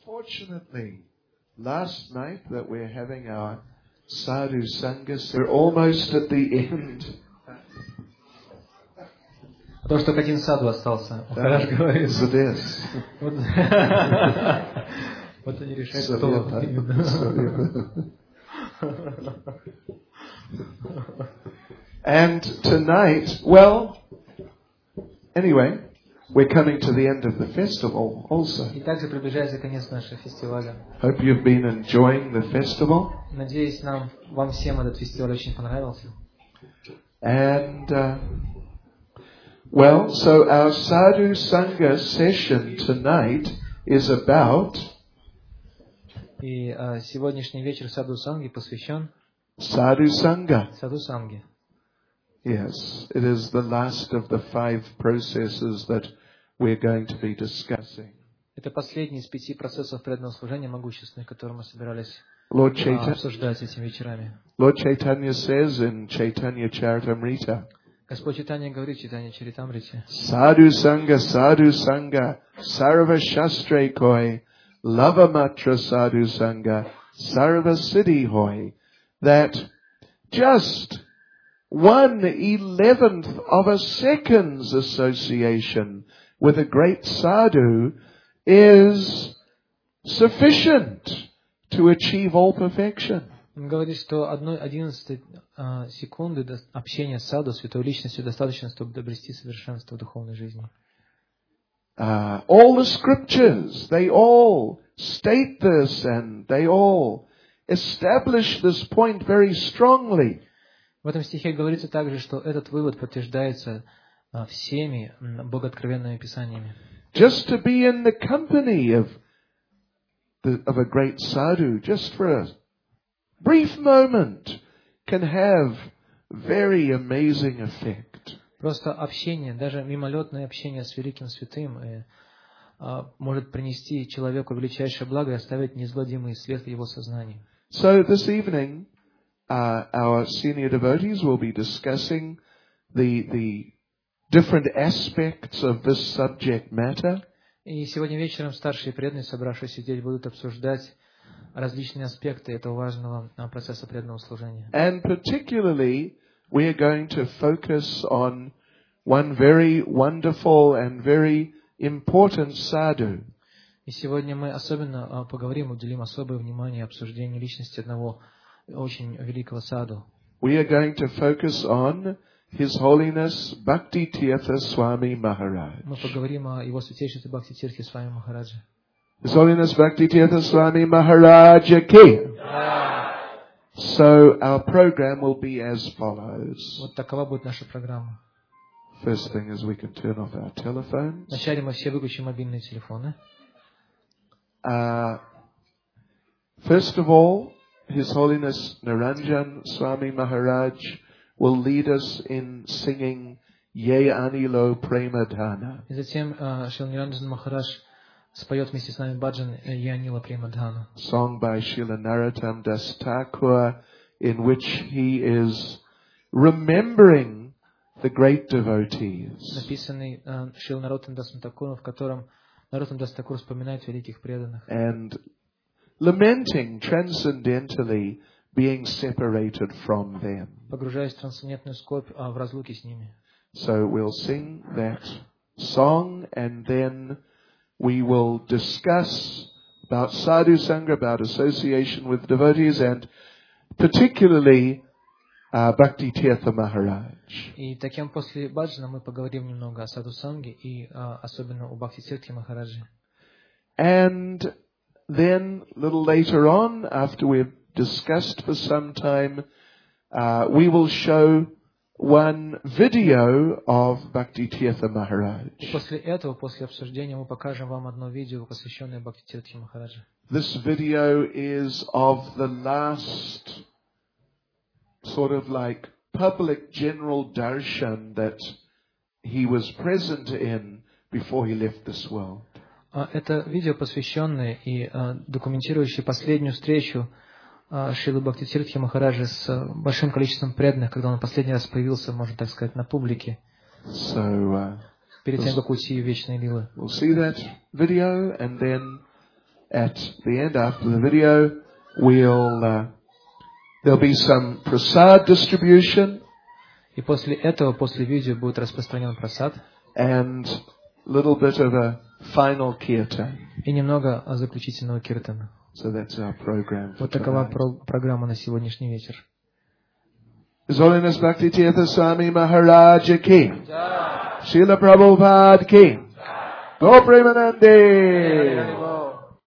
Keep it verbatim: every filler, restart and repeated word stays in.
Unfortunately, last night that we're having our Sadhu Sangha, we're almost at the end. Потому что только один саду остался. Махарадж говорит. Задес. Вот они решают, кто именно. And tonight, well, anyway, we're coming to the end of the festival also. И также приближается конец нашего фестиваля. Hope you've been enjoying the festival. Надеюсь, нам, вам всем этот фестиваль очень понравился. And, uh, well, so our Sadhu Sangha session tonight is about И uh, сегодняшний вечер Саду Санги посвящен Sadhu Sangha. Саду Санге. Yes, it is the last of the five processes that we're going to be discussing. Это последний из пяти процессов преданного служения могущественных, которые мы собирались Lord uh, Chaitanya, обсуждать этими вечерами. Lord Chaitanya says in Chaitanya Charitamrita, Господь Чайтанья говорит в Чайтанья Чаритамрите: Sadhu Sangha, Sadhu Sangha, Sarva Shastre Koi, Lavamatra Sadhu Sangha, Sarva Siddhi Hoi, that just one eleventh of a second's association with a great sadhu is sufficient to achieve all perfection. Он говорит, что одной одиннадцатой uh, секунды до общения с саду, святой личностью, достаточно, чтобы обрести совершенство в духовной жизни. Uh, all the scriptures, they all state this and they all establish this point very strongly. В этом стихе говорится также, что этот вывод подтверждается uh, всеми богооткровенными писаниями. Just to be in the company of the, of a great sadhu, just for a brief moment, can have very amazing effect. Просто общение, даже мимолетное общение с великим святым э, э, может принести человеку величайшее благо и оставить неизгладимый след в его сознании. So this evening, uh, our senior devotees will be discussing the the different aspects of this subject matter. И сегодня вечером старшие преданные, собравшиеся здесь, будут обсуждать различные аспекты этого важного процесса преданного служения. And particularly, we are going to focus on one very wonderful and very important sadhu. И сегодня мы особенно поговорим, уделим особое внимание обсуждению личности одного очень великого саду. We are going to focus on His Holiness Bhakti Tirtha Swami Maharaj. Мы поговорим о его святейшестве Бхакти Тиртхе Свами Махараджа. His Holiness Bhakti Tirtha Swami Maharaj ki. So our program will be as follows. Вот такова будет наша программа. First thing is we can turn off our telephones. Вначале мы все выключим мобильные телефоны. Uh, first of all, His Holiness Naranjan Swami Maharaj will lead us in singing Ye Anilo Premadhana. И затем Шрила Ниранджан Махарадж споет вместе с нами баджан Янила Премадхану. Song by Srila Narottam Das Thakur, in which he is remembering the great devotees. Написанный Шрила Нароттам Дасом Такуром, в котором Нароттам Дас Такур вспоминает великих преданных. And lamenting transcendentally being separated from them. Погружаясь в трансцендентную скорбь в разлуке с ними. So we'll sing that song and then we will discuss about sadhu sangha, about association with devotees, and particularly uh, Bhakti Tirtha Maharaj. И таким после баджана мы поговорим немного о саду санге и uh, особенно о Бхакти Тиртхе Махараджи. And then a little later on, after we've discussed for some time, uh, we will show one video of Bhakti Tirtha Maharaj. И после этого, после обсуждения, мы покажем вам одно видео, посвященное Бхакти Тиртхе Махараджи. This video is of the last sort of like public general darshan that he was present in before he left this world. Это видео, посвященное и документирующее последнюю встречу Шрилы Бхакти Тиртхи Махараджи с большим количеством преданных, когда он последний раз появился, можно так сказать, на публике, so, uh, перед тем, как уйти в вечные лилы. We'll see that video and then at the end, after the video, we'll uh, there'll be some prasad distribution. И после этого, после видео, будет распространен прасад. And a little bit of a final kirtan. И немного заключительного киртана. So that's our program for Вот такова tonight. про- программа на сегодняшний вечер. His Holiness Bhaktitirtha Swami Maharaj ki. Srila Prabhupada ki. Go Premanande.